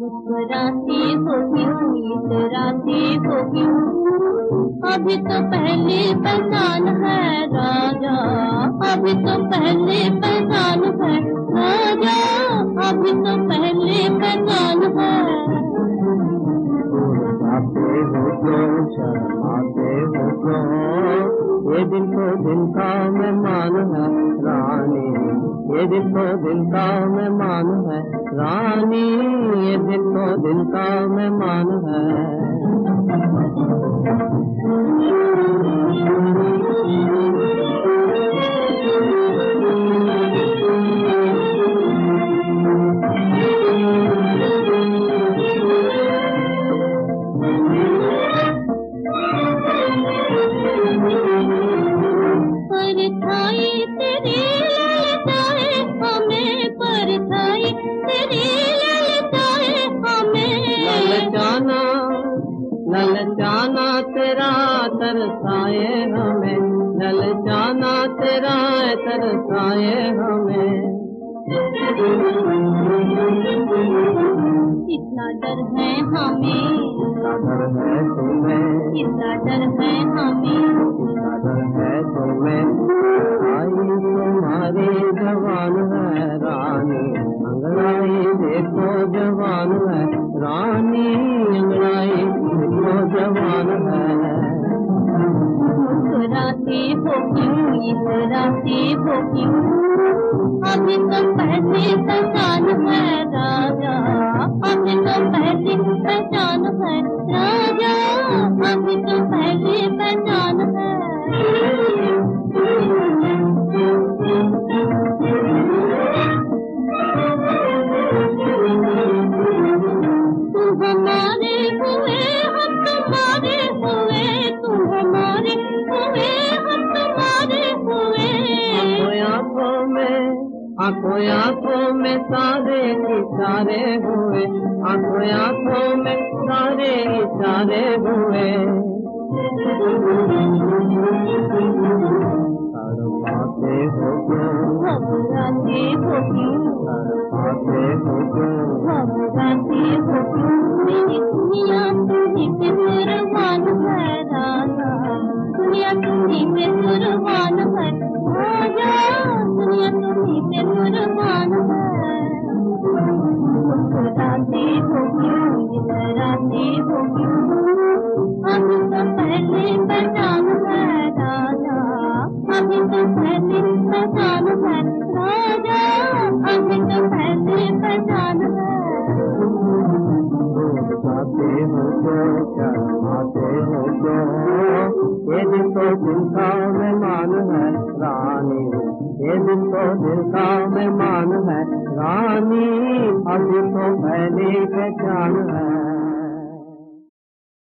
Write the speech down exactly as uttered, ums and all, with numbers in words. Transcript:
मुस्कुराती हो क्यों, इतराती हो क्यों, अभी तो पहली पहचान है राजा, अभी तो पहली पहचान है राजा, अभी तो पहली पहचान है। आते हो क्यों, शर्माते हो क्यों, ये दिन तो दिन का मेहमान है रानी, ये दिन तो दिन का मेहमान है रानी, ये दिन तो दिन का मेहमान है। परछाई तेरी ललचाए हमें, परछाई तेरी ललचाए हमें, ललचाना ललचाना तेरा तरसाए हमें, ललचाना तेरा तरसाए हमें। कितना डर है हमें, कितना डर है तुम्हें, कितना डर है हमें, कितना डर है तुम्हें, आई तुम्हारी जवान है रानी, अंगड़ाई देखो जवान है रानी, अंगड़ाई देखो जवान है। मुस्कुराती हो क्यों, इतराती हो क्यों, अभी तो पहली पहचान है राजा, अभी तो पहली पहचान है राजा, अभी तो पहली पहचान है। तुम हमारे हुए हम तुम्हारे हुए, तुम हमारे हुए हम तुम्हारे हुए, आंखों में आंखों आंखों में सारे इशारे हुए, आंखों आंखों में सारे इशारे हुए। तड़पाते हो क्यों, घबराते हो क्यों, तड़पाते हो क्यों, घबराते हो क्यों, मेरी दुनिया तुम्हीं पे कुर्बान है राजा, दुनिया तुम्हीं पे कुर्बान है राजा, दुनिया तुम्हीं पे कुर्बान है। मुस्कुराते हो क्यों, इतराते हो क्यों, अभी तो पहले पहचान है राजा, अभी तो पहले पहचान है राजा, अभी तो पहले पहचान है। जाते हो क्यों, शर्माते हो क्यों, ये दिन तो दिन का मेहमान है रानी, ये दिन तो दिन का मेहमान है रानी, अभी तो पहली पहचान है।